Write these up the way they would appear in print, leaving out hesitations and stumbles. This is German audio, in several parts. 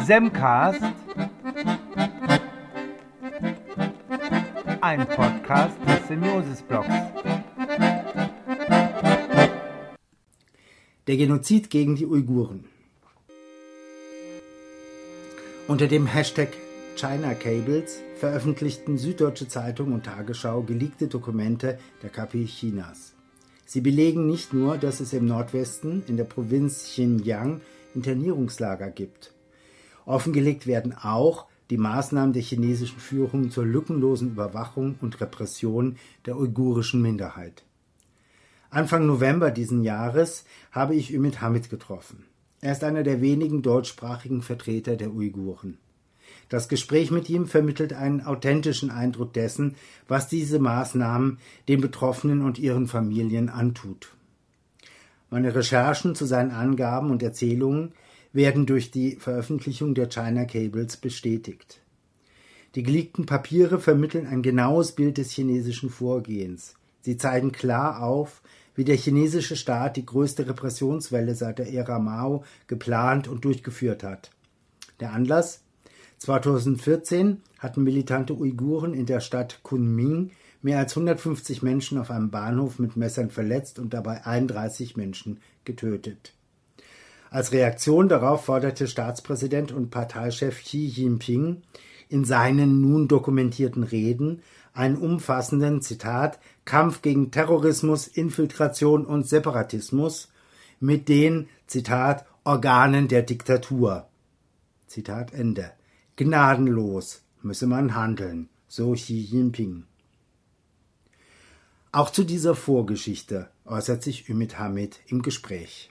Semcast, ein Podcast des Symbiosis-Blogs. Der Genozid gegen die Uiguren. Unter dem Hashtag ChinaCables veröffentlichten Süddeutsche Zeitung und Tagesschau geleakte Dokumente der KP Chinas. Sie belegen nicht nur, dass es im Nordwesten in der Provinz Xinjiang Internierungslager gibt. Offengelegt werden auch die Maßnahmen der chinesischen Führung zur lückenlosen Überwachung und Repression der uigurischen Minderheit. Anfang November diesen Jahres habe ich Ümit Hamid getroffen. Er ist einer der wenigen deutschsprachigen Vertreter der Uiguren. Das Gespräch mit ihm vermittelt einen authentischen Eindruck dessen, was diese Maßnahmen den Betroffenen und ihren Familien antut. Meine Recherchen zu seinen Angaben und Erzählungen werden durch die Veröffentlichung der ChinaCables bestätigt. Die geleakten Papiere vermitteln ein genaues Bild des chinesischen Vorgehens. Sie zeigen klar auf, wie der chinesische Staat die größte Repressionswelle seit der Ära Mao geplant und durchgeführt hat. Der Anlass? 2014 hatten militante Uiguren in der Stadt Kunming mehr als 150 Menschen auf einem Bahnhof mit Messern verletzt und dabei 31 Menschen getötet. Als Reaktion darauf forderte Staatspräsident und Parteichef Xi Jinping in seinen nun dokumentierten Reden einen umfassenden, Zitat, Kampf gegen Terrorismus, Infiltration und Separatismus mit den, Zitat, Organen der Diktatur. Zitat Ende. Gnadenlos müsse man handeln, so Xi Jinping. Auch zu dieser Vorgeschichte äußert sich Ümit Hamid im Gespräch.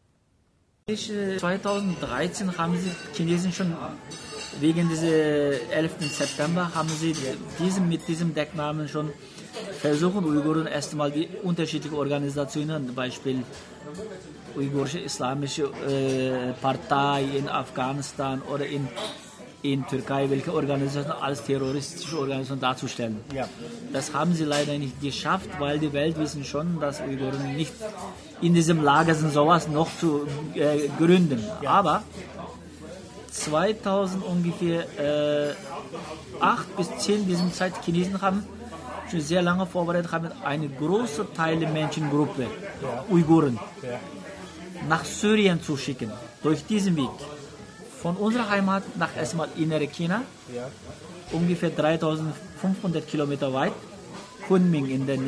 2013 haben sie Chinesen schon wegen dieser 11. September haben sie mit diesem Decknamen schon versuchen, Uiguren erstmal die unterschiedlichen Organisationen, zum Beispiel Uigurische Islamische Partei in Afghanistan oder in Türkei, welche Organisation als terroristische Organisation darzustellen. Ja. Das haben sie leider nicht geschafft, weil die Welt wissen schon, dass Uiguren nicht in diesem Lager sind, sowas noch zu gründen. Ja. Aber 2000 ungefähr 8 bis 10 diesem Zeit Chinesen haben schon sehr lange vorbereitet, haben eine große Teil der Menschengruppe, ja. Uiguren, ja. nach Syrien zu schicken, durch diesen Weg. Von unserer Heimat nach erstmal innere China, ja. ungefähr 3500 Kilometer weit, Kunming in der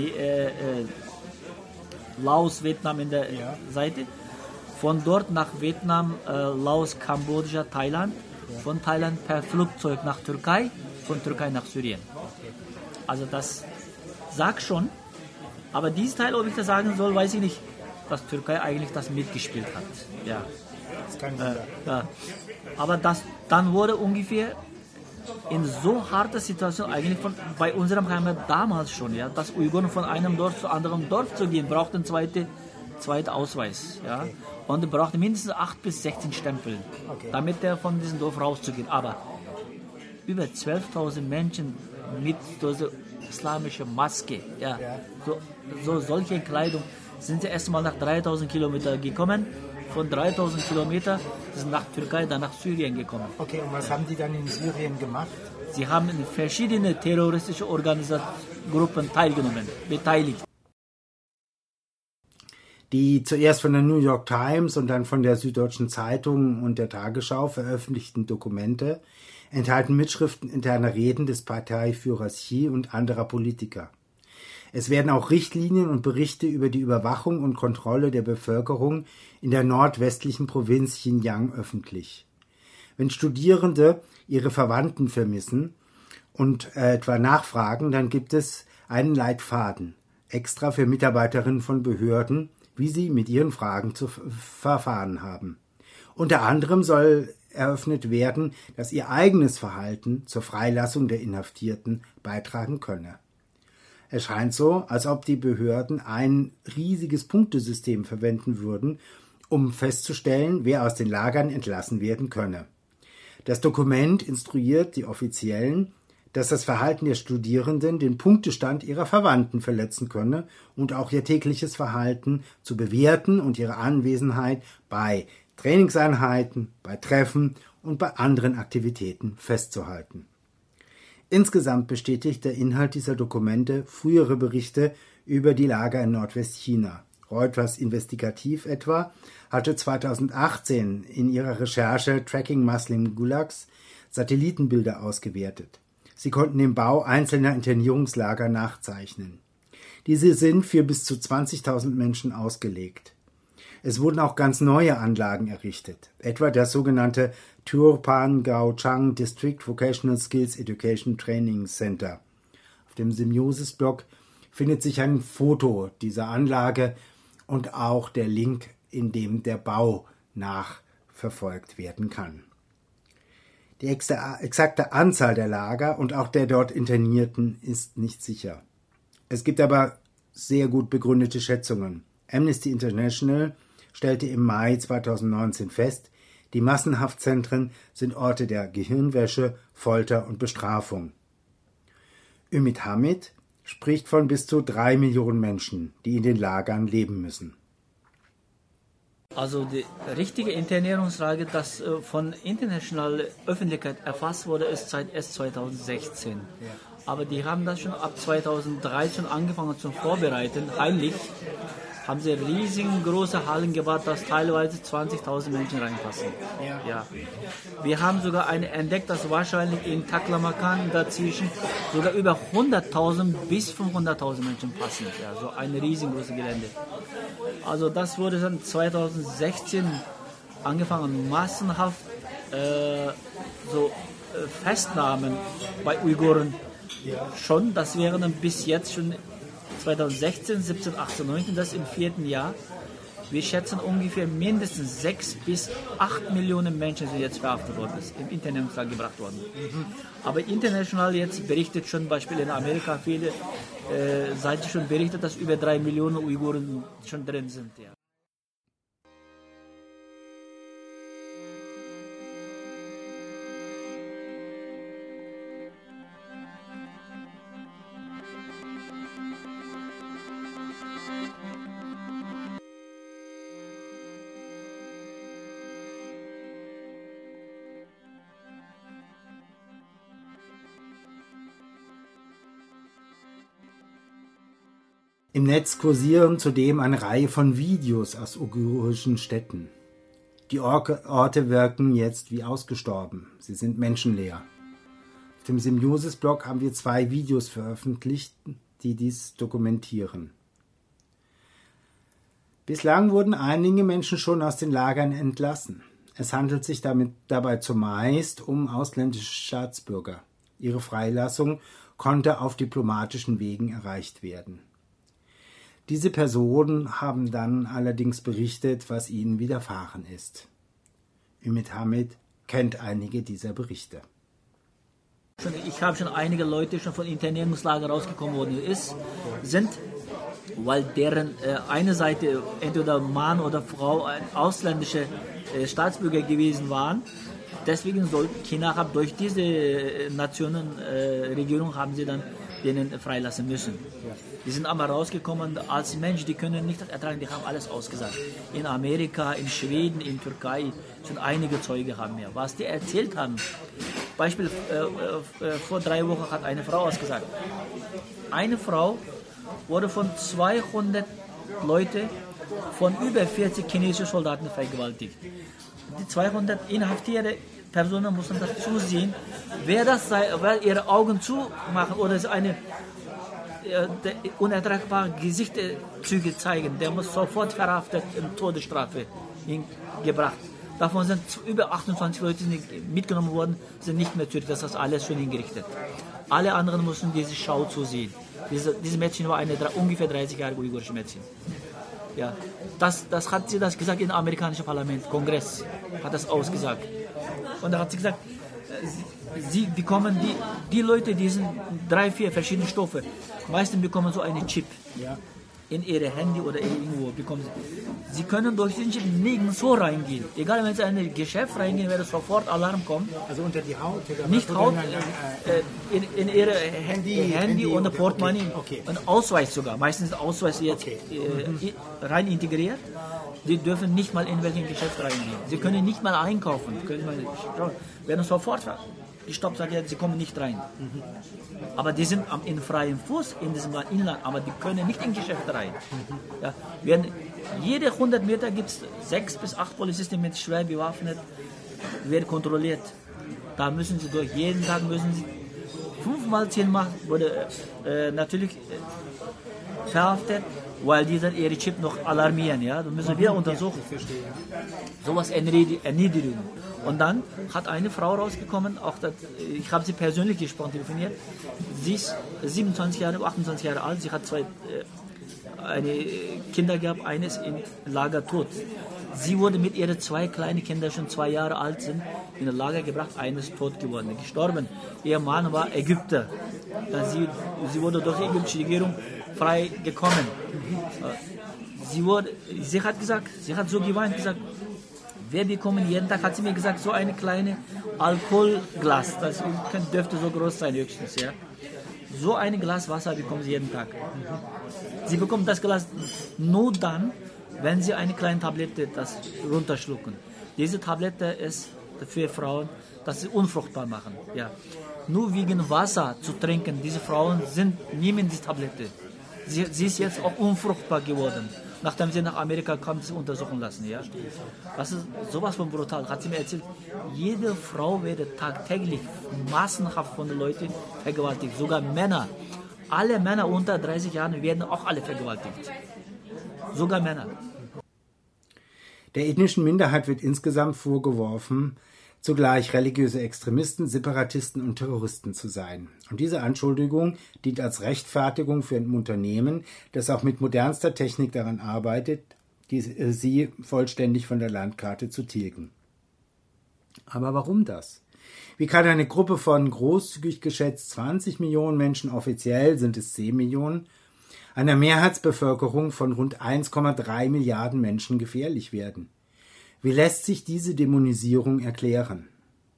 Laos, Vietnam in der Seite, von dort nach Vietnam, Laos, Kambodscha, Thailand, von Thailand per Flugzeug nach Türkei, von Türkei nach Syrien. Also das sagt schon, aber dieses Teil, ob ich das sagen soll, weiß ich nicht, dass Türkei eigentlich das mitgespielt hat. Ja. Das kann ja. Aber dann wurde ungefähr in so harter Situation eigentlich bei unserem Heimat damals schon, ja, dass Uiguren von einem Dorf zu anderem Dorf zu gehen, brauchten zweite Ausweis, ja, okay. Und brauchte mindestens 8 bis 16 Stempel, okay. Damit er von diesem Dorf rauszugehen. Aber über 12.000 Menschen mit dieser islamischen Maske, ja, so solche Kleidung, sind sie erstmal nach 3.000 Kilometern gekommen. Von 3.000 Kilometern sind nach Türkei, dann nach Syrien gekommen. Okay, und was haben die dann in Syrien gemacht? Sie haben in verschiedene terroristische Organisationsgruppen beteiligt. Die zuerst von der New York Times und dann von der Süddeutschen Zeitung und der Tagesschau veröffentlichten Dokumente enthalten Mitschriften interner Reden des Parteiführers Xi und anderer Politiker. Es werden auch Richtlinien und Berichte über die Überwachung und Kontrolle der Bevölkerung in der nordwestlichen Provinz Xinjiang öffentlich. Wenn Studierende ihre Verwandten vermissen und etwa nachfragen, dann gibt es einen Leitfaden, extra für Mitarbeiterinnen von Behörden, wie sie mit ihren Fragen zu verfahren haben. Unter anderem soll eröffnet werden, dass ihr eigenes Verhalten zur Freilassung der Inhaftierten beitragen könne. Es scheint so, als ob die Behörden ein riesiges Punktesystem verwenden würden, um festzustellen, wer aus den Lagern entlassen werden könne. Das Dokument instruiert die Offiziellen, dass das Verhalten der Studierenden den Punktestand ihrer Verwandten verletzen könne und auch ihr tägliches Verhalten zu bewerten und ihre Anwesenheit bei Trainingseinheiten, bei Treffen und bei anderen Aktivitäten festzuhalten. Insgesamt bestätigt der Inhalt dieser Dokumente frühere Berichte über die Lager in Nordwestchina. Reuters Investigativ etwa hatte 2018 in ihrer Recherche Tracking Muslim Gulags Satellitenbilder ausgewertet. Sie konnten den Bau einzelner Internierungslager nachzeichnen. Diese sind für bis zu 20.000 Menschen ausgelegt. Es wurden auch ganz neue Anlagen errichtet, etwa das sogenannte Turpan Gaochang District Vocational Skills Education Training Center. Auf dem Symbiosis-Blog findet sich ein Foto dieser Anlage und auch der Link, in dem der Bau nachverfolgt werden kann. Die exakte Anzahl der Lager und auch der dort Internierten ist nicht sicher. Es gibt aber sehr gut begründete Schätzungen. Amnesty International stellte im Mai 2019 fest, die Massenhaftzentren sind Orte der Gehirnwäsche, Folter und Bestrafung. Ümit Hamid spricht von bis zu 3 Millionen Menschen, die in den Lagern leben müssen. Also die richtige Internierungslage, das von internationaler Öffentlichkeit erfasst wurde, ist seit erst 2016. Ja. Aber die haben das schon ab 2013 angefangen zu vorbereiten. Heimlich haben sie riesengroße Hallen gebaut, dass teilweise 20.000 Menschen reinpassen. Ja. Wir haben sogar eine entdeckt, dass wahrscheinlich in Taklamakan dazwischen sogar über 100.000 bis 500.000 Menschen passen. Ja, so ein riesengroßes Gelände. Also das wurde dann 2016 angefangen, massenhaft Festnahmen bei Uiguren. Schon, das wären dann bis jetzt schon 2016, 17, 18, 19, das im 4. Jahr. Wir schätzen ungefähr mindestens 6 bis 8 Millionen Menschen sind jetzt verhaftet worden, im Internierungslager gebracht worden. Aber international jetzt berichtet schon, Beispiel in Amerika, viele Seiten schon berichtet, dass über 3 Millionen Uiguren schon drin sind. Ja. Im Netz kursieren zudem eine Reihe von Videos aus uigurischen Städten. Die Orte wirken jetzt wie ausgestorben. Sie sind menschenleer. Auf dem Symbiosis-Blog haben wir 2 Videos veröffentlicht, die dies dokumentieren. Bislang wurden einige Menschen schon aus den Lagern entlassen. Es handelt sich dabei zumeist um ausländische Staatsbürger. Ihre Freilassung konnte auf diplomatischen Wegen erreicht werden. Diese Personen haben dann allerdings berichtet, was ihnen widerfahren ist. Ümit Hamid kennt einige dieser Berichte. Ich habe schon einige Leute schon von Internierungslager rausgekommen worden sind, weil deren eine Seite entweder Mann oder Frau ausländische Staatsbürger gewesen waren. Deswegen soll China durch diese Nationenregierung haben sie dann denen freilassen müssen. Die sind aber rausgekommen als Mensch, die können nicht ertragen, die haben alles ausgesagt. In Amerika, in Schweden, in Türkei, schon einige Zeuge haben wir. Was die erzählt haben, Beispiel, vor 3 Wochen hat eine Frau ausgesagt. Eine Frau wurde von 200 Leuten von über 40 chinesischen Soldaten vergewaltigt. Die 200 inhaftierte Personen mussten das zusehen, wer das sei, wer ihre Augen zumachen oder eine unertragbare Gesichtszüge zeigen, der muss sofort verhaftet und Todesstrafe gebracht. Davon sind über 28 Leute mitgenommen worden, sind nicht mehr zurück, das ist alles schon hingerichtet. Alle anderen mussten diese Schau zusehen. Diese Mädchen war eine ungefähr 30 Jahre uigurische Mädchen. Ja, das hat sie das gesagt im amerikanischen Parlament, Kongress hat das ausgesagt. Und da hat sie gesagt, sie bekommen die Leute, die sind 3, 4 verschiedene Stoffe. Meistens bekommen so einen Chip in ihre Handy oder irgendwo bekommen sie. Sie können durch den Chip nirgendwo reingehen. Egal, wenn sie in ein Geschäft reingehen, werde sofort Alarm kommen. Also unter die Haut? Oder nicht Haut, in ihre Handy und Portemonnaie. Okay. Und Ausweis sogar. Meistens Ausweis jetzt rein integriert. Sie dürfen nicht mal in welchen Geschäft reingehen. Sie können nicht mal einkaufen. Werden sofort gestoppt, sagen, sie kommen nicht rein. Aber die sind in freiem Fuß in diesem Inland, aber die können nicht in Geschäfte rein. Ja, jede 100 Meter gibt es 6 bis 8 Polizisten mit schwer bewaffnet, werden kontrolliert. Da müssen sie durch, jeden Tag müssen sie 5 mal 10 Mal wurde natürlich verhaftet, weil die dann ihre Chip noch alarmieren. Ja? Da müssen wir untersuchen. Sowas Erniedrigung. Und dann hat eine Frau rausgekommen, auch das, ich habe sie persönlich gesprochen, telefoniert. Sie ist 27 Jahre, 28 Jahre alt, sie hat 2 Kinder gehabt, eines im Lager tot. Sie wurde mit ihren 2 kleinen Kindern, schon 2 Jahre alt sind, in ein Lager gebracht, eines tot geworden, gestorben. Ihr Mann war Ägypter. Sie wurde durch die ägyptische Regierung frei gekommen. Sie hat gesagt, sie hat so geweint, gesagt, wir bekommen jeden Tag, hat sie mir gesagt, so eine kleine Alkoholglas, das dürfte so groß sein höchstens, ja. So ein Glas Wasser bekommen sie jeden Tag. Sie bekommen das Glas nur dann, wenn sie eine kleine Tablette das runterschlucken. Diese Tablette ist für Frauen, dass sie unfruchtbar machen. Ja. Nur wegen Wasser zu trinken, diese Frauen nehmen die Tablette. Sie ist jetzt auch unfruchtbar geworden. Nachdem sie nach Amerika kam, sie untersuchen lassen. Ja. Das ist sowas von brutal. Hat sie mir erzählt, jede Frau wird tagtäglich massenhaft von den Leuten vergewaltigt. Sogar Männer. Alle Männer unter 30 Jahren werden auch alle vergewaltigt. Sogar Männer. Der ethnischen Minderheit wird insgesamt vorgeworfen, zugleich religiöse Extremisten, Separatisten und Terroristen zu sein. Und diese Anschuldigung dient als Rechtfertigung für ein Unternehmen, das auch mit modernster Technik daran arbeitet, sie vollständig von der Landkarte zu tilgen. Aber warum das? Wie kann eine Gruppe von großzügig geschätzt 20 Millionen Menschen, offiziell sind es 10 Millionen, einer Mehrheitsbevölkerung von rund 1,3 Milliarden Menschen gefährlich werden? Wie lässt sich diese Dämonisierung erklären?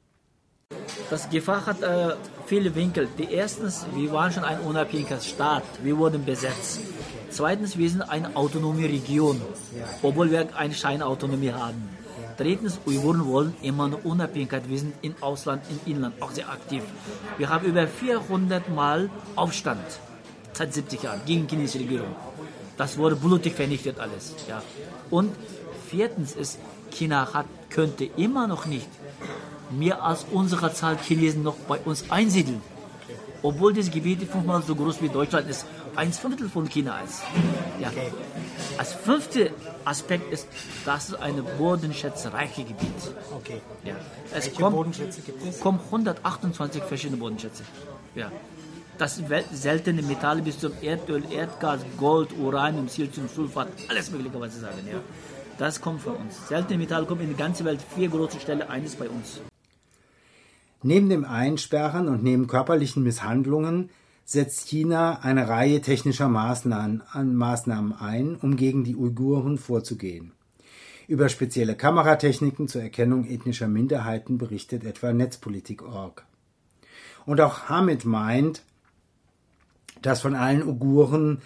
Das Gefahr hat viele Winkel. Erstens, wir waren schon ein unabhängiger Staat. Wir wurden besetzt. Zweitens, wir sind eine autonome Region, obwohl wir eine Scheinautonomie haben. Drittens, Uiguren wollen immer eine Unabhängigkeit. Wir sind im Ausland, im Inland auch sehr aktiv. Wir haben über 400 Mal Aufstand seit 70 Jahren gegen die chinesische Regierung. Das wurde blutig vernichtet alles. Ja. Und viertens ist, China könnte immer noch nicht mehr als unsere Zahl Chinesen noch bei uns einsiedeln. Obwohl diese Gebiete 5-mal so groß wie Deutschland ist, 1/5 von China ist. Ja. Als 5. Aspekt ist, das ist ein bodenschätzreiches Gebiet. Okay. Ja. Welche Bodenschätze gibt es? Kommen 128 verschiedene Bodenschätze. Ja. Das seltene Metalle bis zum Erdöl, Erdgas, Gold, Uranium, Siliziumsulfat, alles mögliche, was Sie sagen. Ja. Das kommt von uns. Seltene Metalle kommen in der ganzen Welt, 4 große Stellen, eines bei uns. Neben dem Einsperren und neben körperlichen Misshandlungen setzt China eine Reihe technischer Maßnahmen ein, um gegen die Uiguren vorzugehen. Über spezielle Kameratechniken zur Erkennung ethnischer Minderheiten berichtet etwa Netzpolitik.org. Und auch Hamid meint, dass von allen Uiguren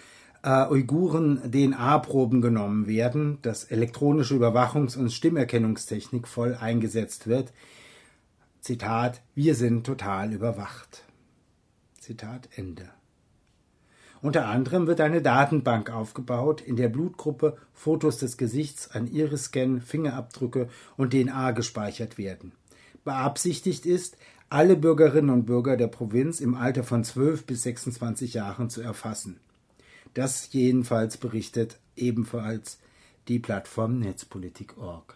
DNA-Proben genommen werden, dass elektronische Überwachungs- und Stimmerkennungstechnik voll eingesetzt wird. Zitat, wir sind total überwacht. Zitat Ende. Unter anderem wird eine Datenbank aufgebaut, in der Blutgruppe, Fotos des Gesichts, ein Iris-Scan, Fingerabdrücke und DNA gespeichert werden. Beabsichtigt ist, alle Bürgerinnen und Bürger der Provinz im Alter von 12 bis 26 Jahren zu erfassen. Das jedenfalls berichtet ebenfalls die Plattform Netzpolitik.org.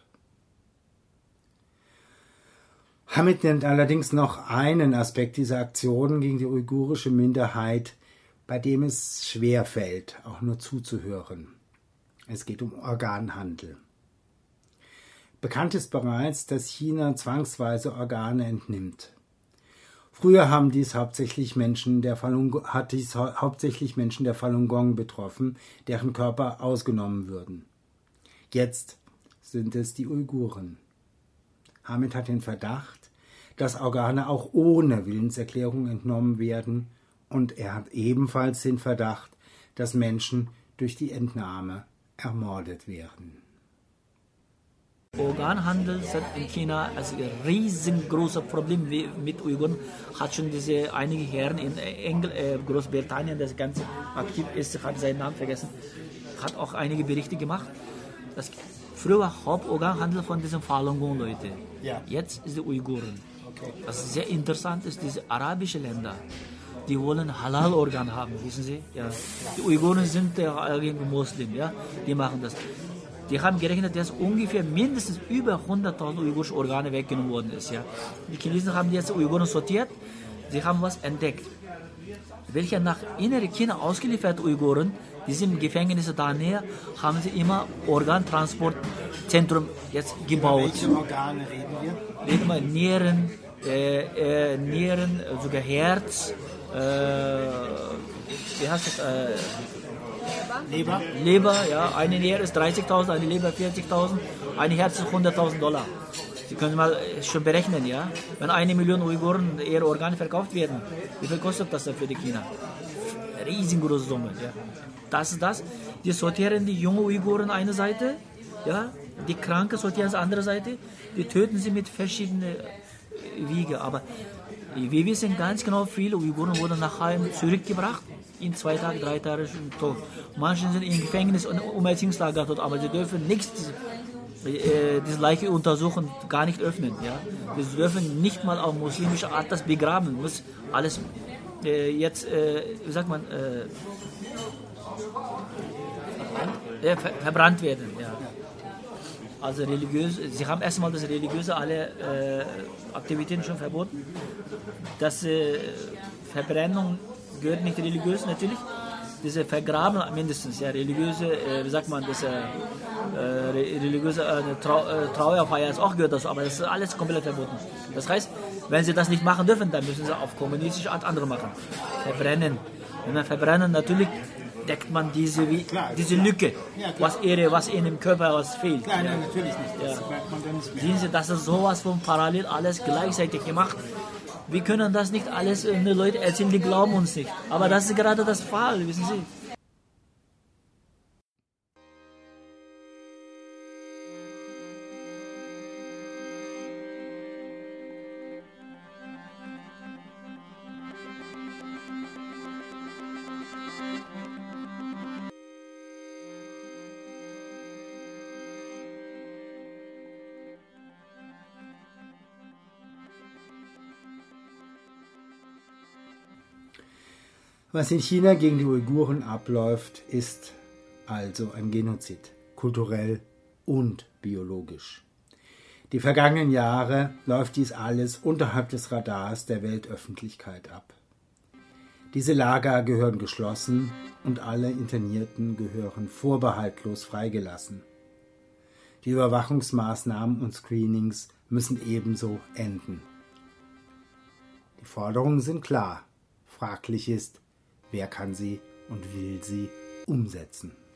Hamid nennt allerdings noch einen Aspekt dieser Aktionen gegen die uigurische Minderheit, bei dem es schwer fällt, auch nur zuzuhören. Es geht um Organhandel. Bekannt ist bereits, dass China zwangsweise Organe entnimmt. Früher hat dies hauptsächlich Menschen der Falun Gong betroffen, deren Körper ausgenommen würden. Jetzt sind es die Uiguren. Hamid hat den Verdacht, dass Organe auch ohne Willenserklärung entnommen werden, und er hat ebenfalls den Verdacht, dass Menschen durch die Entnahme ermordet werden. Organhandel sind in China also ein riesengroßes Problem mit Uiguren. Hat schon diese einige Herren in Großbritannien, das ganz aktiv ist, ich habe seinen Namen vergessen, hat auch einige Berichte gemacht. Das früher Hauptorganhandel von diesen Falun Gong Leute. Ja. Jetzt ist die Uiguren. Okay. Was sehr interessant ist, diese arabischen Länder, die wollen Halal-Organ haben, wissen Sie? Ja. Die Uiguren sind ja eigentlich Muslim, ja, die machen das. Die haben gerechnet, dass ungefähr mindestens über 100.000 uigurische Organe weggenommen worden ist. Ja. Die Chinesen haben jetzt Uiguren sortiert, sie haben was entdeckt. Welche nach innere China ausgelieferte Uiguren, die sind im Gefängnis da näher, haben sie immer Organtransportzentrum jetzt gebaut. Welche Organe reden wir? Reden wir Nieren, sogar Herz, wie heißt das? Leber? Leber, ja, eine Niere ist 30.000, eine Leber 40.000, ein Herz ist $100.000. Sie können mal schon berechnen, ja, wenn 1 Million Uiguren ihre Organe verkauft werden, wie viel kostet das dann für die China? Riesengroße Summe, ja. Das ist das. Die sortieren die jungen Uiguren eine Seite, ja, die Kranken sortieren die andere Seite, die töten sie mit verschiedenen Wege, aber wir wissen ganz genau, viele Uiguren wurden nach Heim zurückgebracht, in 2 Tagen, 3 Tagen schon tot. Manche sind im Gefängnis und Umerziehungslager tot, aber sie dürfen nichts, diese Leiche untersuchen, gar nicht öffnen. Ja? Sie dürfen nicht mal auf muslimische Art das begraben, muss alles jetzt, wie sagt man, verbrannt werden. Ja. Also religiös, sie haben erstmal das religiöse alle Aktivitäten schon verboten. Das Verbrennung gehört nicht religiös natürlich. Diese Vergraben mindestens, ja, religiöse, wie sagt man, das religiöse Trauerfeier ist auch gehört dazu, aber das ist alles komplett verboten. Das heißt, wenn sie das nicht machen dürfen, dann müssen sie auf kommunistische Art andere machen. Verbrennen. Wenn man verbrennen, natürlich deckt man diese Lücke, Ja, was ihnen im Körper was fehlt. Klar, Ja. nein, natürlich nicht. Das Ja. merkt man dann nicht mehr. Sehen Sie, das ist sowas von parallel alles gleichzeitig gemacht. Wir können das nicht alles den Leuten erzählen, die glauben uns nicht. Aber das ist gerade das Fall, wissen Sie. Was in China gegen die Uiguren abläuft, ist also ein Genozid, kulturell und biologisch. Die vergangenen Jahre läuft dies alles unterhalb des Radars der Weltöffentlichkeit ab. Diese Lager gehören geschlossen und alle Internierten gehören vorbehaltlos freigelassen. Die Überwachungsmaßnahmen und Screenings müssen ebenso enden. Die Forderungen sind klar. Fraglich ist, wer kann sie und will sie umsetzen.